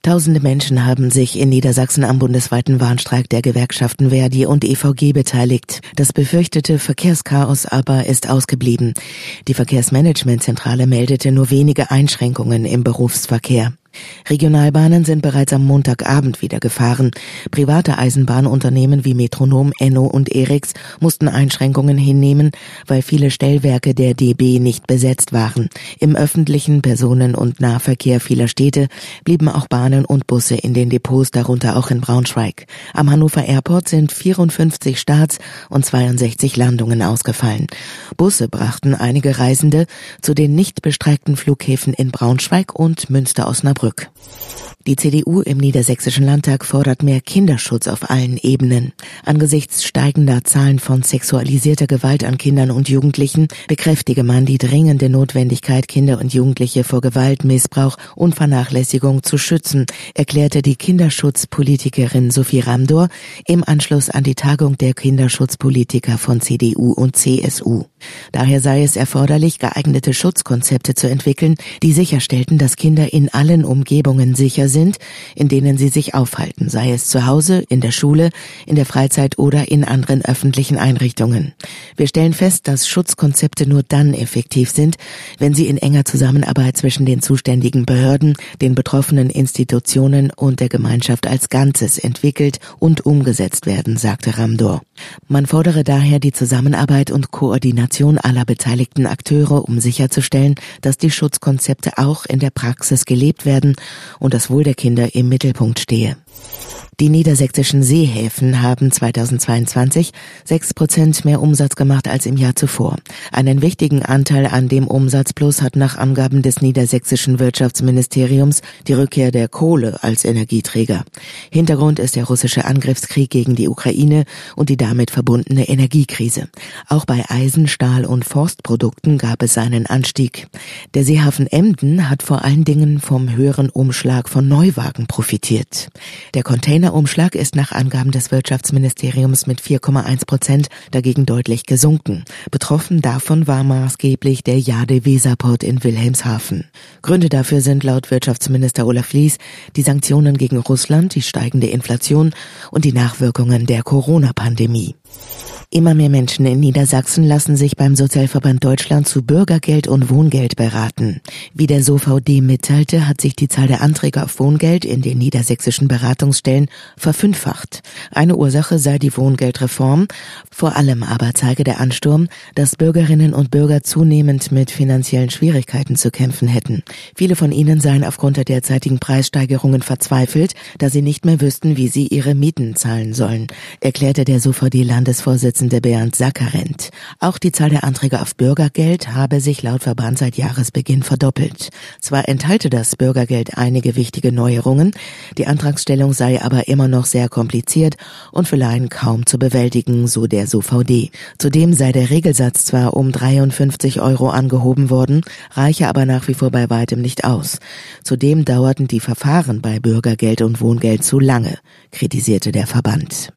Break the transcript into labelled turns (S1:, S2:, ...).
S1: Tausende Menschen haben sich in Niedersachsen am bundesweiten Warnstreik der Gewerkschaften ver.di und EVG beteiligt. Das befürchtete Verkehrschaos aber ist ausgeblieben. Die Verkehrsmanagementzentrale meldete nur wenige Einschränkungen im Berufsverkehr. Regionalbahnen sind bereits am Montagabend wieder gefahren. Private Eisenbahnunternehmen wie Metronom, Enno und Eriks mussten Einschränkungen hinnehmen, weil viele Stellwerke der DB nicht besetzt waren. Im öffentlichen Personen- und Nahverkehr vieler Städte blieben auch Bahnen und Busse in den Depots, darunter auch in Braunschweig. Am Hannover Airport sind 54 Starts und 62 Landungen ausgefallen. Busse brachten einige Reisende zu den nicht bestreikten Flughäfen in Braunschweig und Münster-Osnabrück. Die CDU im Niedersächsischen Landtag fordert mehr Kinderschutz auf allen Ebenen. Angesichts steigender Zahlen von sexualisierter Gewalt an Kindern und Jugendlichen bekräftige man die dringende Notwendigkeit, Kinder und Jugendliche vor Gewalt, Missbrauch und Vernachlässigung zu schützen, erklärte die Kinderschutzpolitikerin Sophie Ramdor im Anschluss an die Tagung der Kinderschutzpolitiker von CDU und CSU. Daher sei es erforderlich, geeignete Schutzkonzepte zu entwickeln, die sicherstellten, dass Kinder in allen Umgebungen sicher sind, in denen sie sich aufhalten, sei es zu Hause, in der Schule, in der Freizeit oder in anderen öffentlichen Einrichtungen. Wir stellen fest, dass Schutzkonzepte nur dann effektiv sind, wenn sie in enger Zusammenarbeit zwischen den zuständigen Behörden, den betroffenen Institutionen und der Gemeinschaft als Ganzes entwickelt und umgesetzt werden, sagte Ramdor. Man fordere daher die Zusammenarbeit und Koordination aller beteiligten Akteure, um sicherzustellen, dass die Schutzkonzepte auch in der Praxis gelebt werden und das Wohl der Kinder im Mittelpunkt stehe. Die niedersächsischen Seehäfen haben 2022 6% mehr Umsatz gemacht als im Jahr zuvor. Einen wichtigen Anteil an dem Umsatzplus hat nach Angaben des niedersächsischen Wirtschaftsministeriums die Rückkehr der Kohle als Energieträger. Hintergrund ist der russische Angriffskrieg gegen die Ukraine und die damit verbundene Energiekrise. Auch bei Eisen-, Stahl- und Forstprodukten gab es einen Anstieg. Der Seehafen Emden hat vor allen Dingen vom höheren Umschlag von Neuwagen profitiert. Der Containerumschlag ist nach Angaben des Wirtschaftsministeriums mit 4,1% dagegen deutlich gesunken. Betroffen davon war maßgeblich der Jade-Weser-Port in Wilhelmshaven. Gründe dafür sind laut Wirtschaftsminister Olaf Lies die Sanktionen gegen Russland, die steigende Inflation und die Nachwirkungen der Corona-Pandemie. Immer mehr Menschen in Niedersachsen lassen sich beim Sozialverband Deutschland zu Bürgergeld und Wohngeld beraten. Wie der SOVD mitteilte, hat sich die Zahl der Anträge auf Wohngeld in den niedersächsischen Beratungsstellen verfünffacht. Eine Ursache sei die Wohngeldreform. Vor allem aber zeige der Ansturm, dass Bürgerinnen und Bürger zunehmend mit finanziellen Schwierigkeiten zu kämpfen hätten. Viele von ihnen seien aufgrund der derzeitigen Preissteigerungen verzweifelt, da sie nicht mehr wüssten, wie sie ihre Mieten zahlen sollen, erklärte der SOVD-Landesvorsitzende Bernd Sackerent. Auch die Zahl der Anträge auf Bürgergeld habe sich laut Verband seit Jahresbeginn verdoppelt. Zwar enthalte das Bürgergeld einige wichtige Neuerungen, die Antragstellung sei aber immer noch sehr kompliziert und für Laien kaum zu bewältigen, so der SOVD. Zudem sei der Regelsatz zwar um 53 € angehoben worden, reiche aber nach wie vor bei weitem nicht aus. Zudem dauerten die Verfahren bei Bürgergeld und Wohngeld zu lange, kritisierte der Verband.